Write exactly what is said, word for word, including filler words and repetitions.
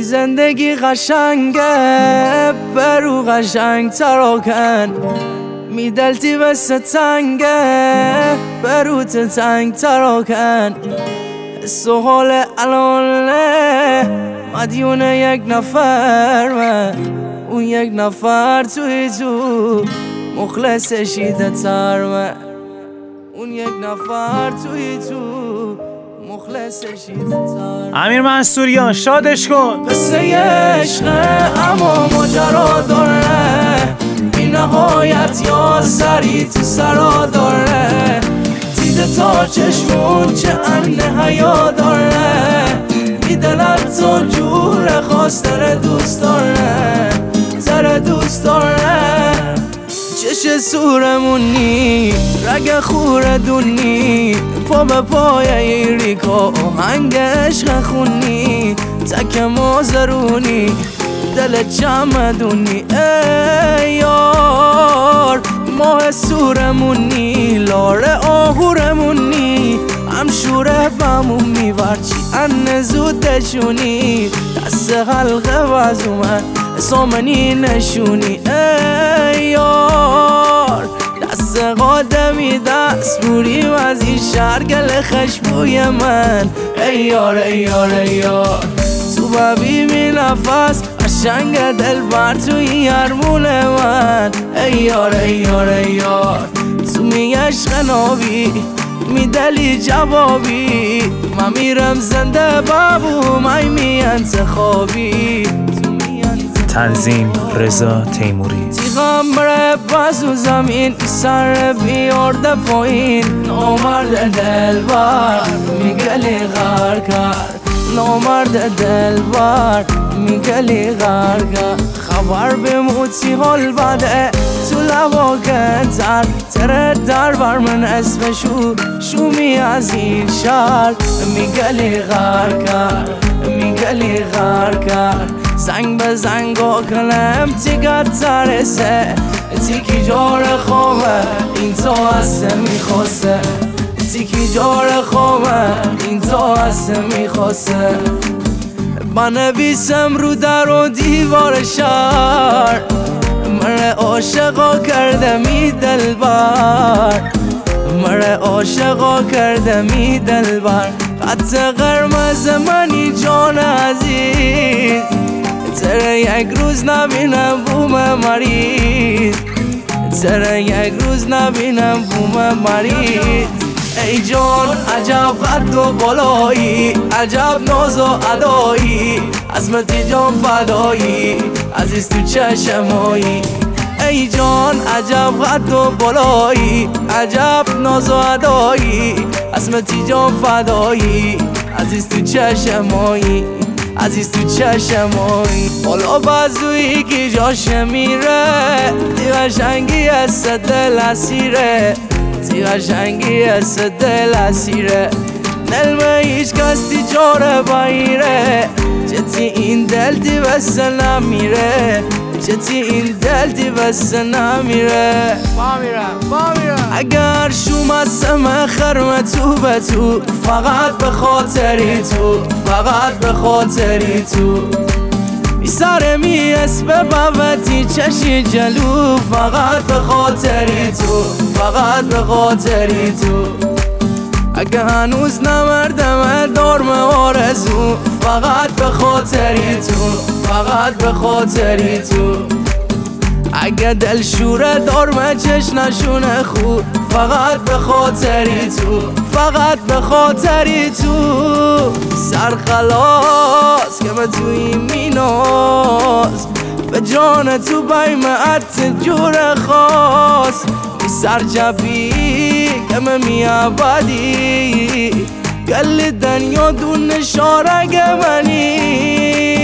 این زندگی قشنگه برو قشنگ تراکن می دلتی بس تنگه برو تنگ تراکن سوال الانه مدیون یک نفر من اون یک نفر توی تو مخلص شیده تر من اون یک نفر توی تو مخلص شیده تر. امیر منصوریان شادش کن. قصه عشقه اما ماجرا داره بی نهایت یا سری تو سرا داره دیده تا چشمون چه انه حیا داره میدلت تو جور خواست داره دوست داره زره دوست داره چش سورمونی رگ خور دونی پا به پای ایریکا آهنگ عشق خونی تک مازرونی دل چمدونی ای یار ماه سورمونی لاره آهورمونی هم شوره بمون میورچی ان زودشونی دست حلقه وزومن سامنی نشونی ای یار دست قادمی دست بوری و از این شرگل خشبوی من ای یار ای یار ای یار تو ببیمی نفس قشنگ دل بر توی یرمون من ای یار ای یار ای یار تو می عشق نابی می دلی جوابی من میرم زنده بابو من می انتخابی تنظیم رضا تیموری. تیغم بره بازو زمین سر بیارده پایین نامرد دلبر میگلی غر کرد نامرد دلبر میگلی غر کرد خبر بموتی حال بده تو لبا کتر تره در بر من اسمشو شومی از این شهر میگلی غر کرد میگلی غر کرد زنگ به زنگا کنم تیگت ترسه تیکی جار خوابه این تو هسته میخواسته تیکی جار خوابه این تو هسته میخواسته بنویسم رو در و دیوار شهر مره عاشقا کرده می دلبر مره عاشقا کرده می دلبر خط قرمز منی جان عزیز تره یک روز نبینم بوم مریض تره یک روز نبینم بوم مریض ای جان عجب قد و بالایی عجب ناز و ادایی عظمتی جان فدایی عزیز تو چشمایی ای جان عجب قد و بالایی عجب ناز و ادایی عظمتی جان فدایی عزیز تو چشمایی عزیز تو چشمایی بالا بازویی که جاش میره تی قشنگی از دل اسیره تی قشنگی از دل اسیره نلمه هیچ کس تی جاره بایره چتی این دل تی بس نمیره چتی این دل تی بس نمیره بامیرم بامیرم اگر شوم از سم خرم تو به تو فقط به خاطری تو فقط به خاطری تو بی سر می اسب بابتی چشی جلو فقط به خاطری تو فقط به خاطری تو اگه هنوز نمردم دارم آرزو فقط به خاطری تو فقط به خاطری تو اگه دل شوره دارم چش نشونه خوب فقط به خاطری تو فقط به خاطری تو سر خلاص که به توی میناز به جان تو بیمت جور خاص بی سر جبی که من میابدی گل دنیا دون شارگ منی